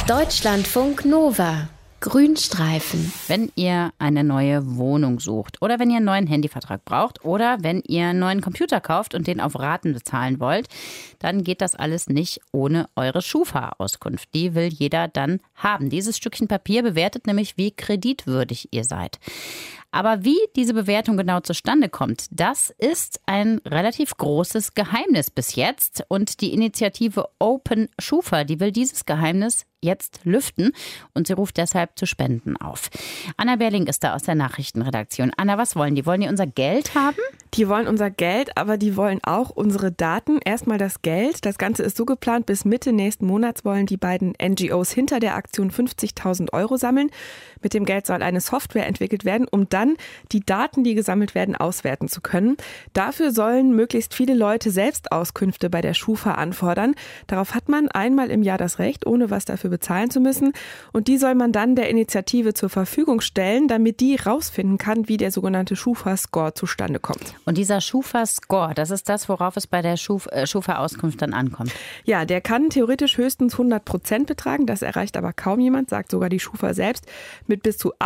Deutschlandfunk Nova. Grünstreifen. Wenn ihr eine neue Wohnung sucht oder wenn ihr einen neuen Handyvertrag braucht oder wenn ihr einen neuen Computer kauft und den auf Raten bezahlen wollt, dann geht das alles nicht ohne eure Schufa-Auskunft. Die will jeder dann haben. Dieses Stückchen Papier bewertet nämlich, wie kreditwürdig ihr seid. Aber wie diese Bewertung genau zustande kommt, das ist ein relativ großes Geheimnis bis jetzt. Und die Initiative Open Schufa, die will dieses Geheimnis jetzt lüften und sie ruft deshalb zu Spenden auf. Anna Berling ist da aus der Nachrichtenredaktion. Anna, was wollen die? Wollen die unser Geld haben? Die wollen unser Geld, aber die wollen auch unsere Daten. Erstmal das Geld. Das Ganze ist so geplant, bis Mitte nächsten Monats wollen die beiden NGOs hinter der Aktion 50.000 € sammeln. Mit dem Geld soll eine Software entwickelt werden, um dann die Daten, die gesammelt werden, auswerten zu können. Dafür sollen möglichst viele Leute selbst Auskünfte bei der Schufa anfordern. Darauf hat man einmal im Jahr das Recht, ohne was dafür bezahlen zu müssen. Und die soll man dann der Initiative zur Verfügung stellen, damit die rausfinden kann, wie der sogenannte Schufa-Score zustande kommt. Und dieser Schufa-Score, das ist das, worauf es bei der Schufa-Auskunft dann ankommt? Ja, der kann theoretisch höchstens 100% betragen. Das erreicht aber kaum jemand, sagt sogar die Schufa selbst. Mit bis zu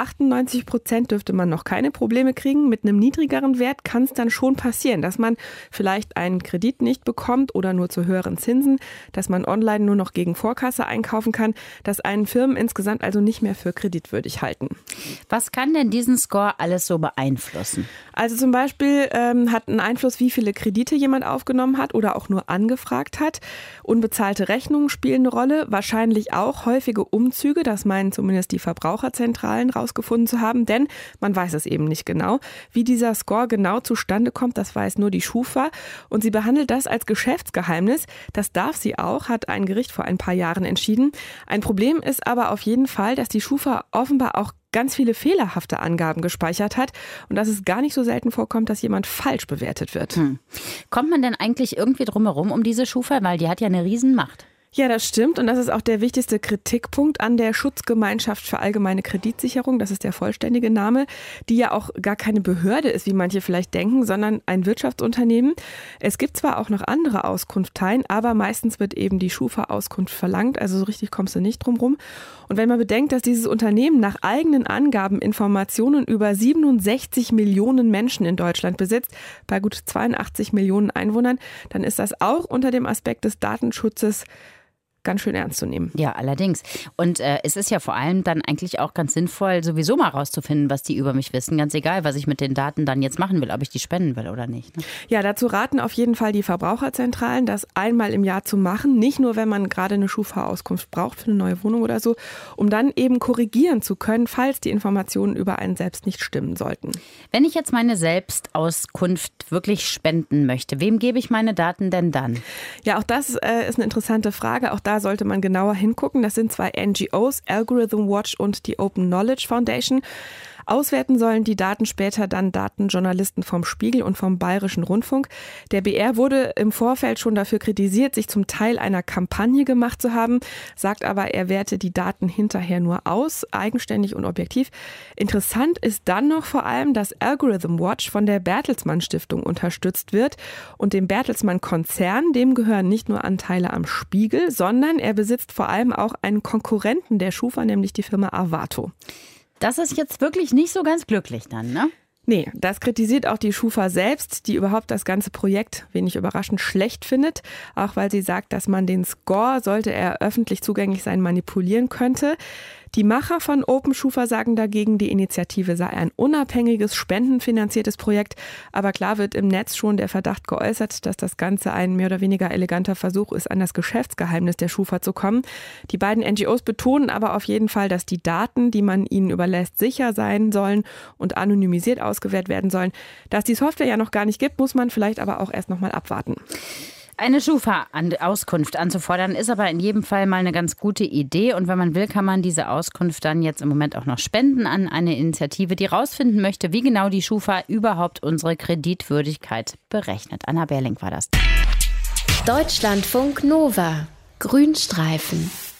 98% dürfte man noch keine Probleme kriegen. Mit einem niedrigeren Wert kann es dann schon passieren, dass man vielleicht einen Kredit nicht bekommt oder nur zu höheren Zinsen, dass man online nur noch gegen Vorkasse einkaufen kann, dass einen Firmen insgesamt also nicht mehr für kreditwürdig halten. Was kann denn diesen Score alles so beeinflussen? Also zum Beispiel hat einen Einfluss, wie viele Kredite jemand aufgenommen hat oder auch nur angefragt hat. Unbezahlte Rechnungen spielen eine Rolle, wahrscheinlich auch häufige Umzüge, das meinen zumindest die Verbraucherzentralen rausgefunden zu haben, denn man weiß es eben nicht genau. Wie dieser Score genau zustande kommt, das weiß nur die Schufa und sie behandelt das als Geschäftsgeheimnis. Das darf sie auch, hat ein Gericht vor ein paar Jahren entschieden. Ein Problem ist aber auf jeden Fall, dass die Schufa offenbar auch ganz viele fehlerhafte Angaben gespeichert hat und dass es gar nicht so selten vorkommt, dass jemand falsch bewertet wird. Kommt man denn eigentlich irgendwie drumherum um diese Schufa, weil die hat ja eine Riesenmacht? Ja, das stimmt und das ist auch der wichtigste Kritikpunkt an der Schutzgemeinschaft für allgemeine Kreditsicherung, das ist der vollständige Name, die ja auch gar keine Behörde ist, wie manche vielleicht denken, sondern ein Wirtschaftsunternehmen. Es gibt zwar auch noch andere Auskunfteien, aber meistens wird eben die Schufa-Auskunft verlangt, also so richtig kommst du nicht drum rum. Und wenn man bedenkt, dass dieses Unternehmen nach eigenen Angaben Informationen über 67 Millionen Menschen in Deutschland besitzt, bei gut 82 Millionen Einwohnern, dann ist das auch unter dem Aspekt des Datenschutzes ganz schön ernst zu nehmen. Ja, allerdings. Und es ist ja vor allem dann eigentlich auch ganz sinnvoll, sowieso mal rauszufinden, was die über mich wissen. Ganz egal, was ich mit den Daten dann jetzt machen will, ob ich die spenden will oder nicht. Ne? Ja, dazu raten auf jeden Fall die Verbraucherzentralen, das einmal im Jahr zu machen. Nicht nur, wenn man gerade eine Schufa-Auskunft braucht für eine neue Wohnung oder so, um dann eben korrigieren zu können, falls die Informationen über einen selbst nicht stimmen sollten. Wenn ich jetzt meine Selbstauskunft wirklich spenden möchte, wem gebe ich meine Daten denn dann? Ja, auch das ist eine interessante Frage. Auch da sollte man genauer hingucken. Das sind zwei NGOs, Algorithm Watch und die Open Knowledge Foundation. Auswerten sollen die Daten später dann Datenjournalisten vom Spiegel und vom Bayerischen Rundfunk. Der BR wurde im Vorfeld schon dafür kritisiert, sich zum Teil einer Kampagne gemacht zu haben, sagt aber, er werte die Daten hinterher nur aus, eigenständig und objektiv. Interessant ist dann noch vor allem, dass Algorithm Watch von der Bertelsmann Stiftung unterstützt wird und dem Bertelsmann Konzern, dem gehören nicht nur Anteile am Spiegel, sondern er besitzt vor allem auch einen Konkurrenten der Schufa, nämlich die Firma Arvato. Das ist jetzt wirklich nicht so ganz glücklich dann, ne? Nee, das kritisiert auch die Schufa selbst, die überhaupt das ganze Projekt, wenig überraschend, schlecht findet. Auch weil sie sagt, dass man den Score, sollte er öffentlich zugänglich sein, manipulieren könnte. Die Macher von Open Schufa sagen dagegen, die Initiative sei ein unabhängiges, spendenfinanziertes Projekt. Aber klar wird im Netz schon der Verdacht geäußert, dass das Ganze ein mehr oder weniger eleganter Versuch ist, an das Geschäftsgeheimnis der Schufa zu kommen. Die beiden NGOs betonen aber auf jeden Fall, dass die Daten, die man ihnen überlässt, sicher sein sollen und anonymisiert ausgewertet werden sollen. Dass die Software ja noch gar nicht gibt, muss man vielleicht aber auch erst noch mal abwarten. Eine Schufa-Auskunft anzufordern, ist aber in jedem Fall mal eine ganz gute Idee. Und wenn man will, kann man diese Auskunft dann jetzt im Moment auch noch spenden an eine Initiative, die rausfinden möchte, wie genau die Schufa überhaupt unsere Kreditwürdigkeit berechnet. Anna Berling war das. Deutschlandfunk Nova. Grünstreifen.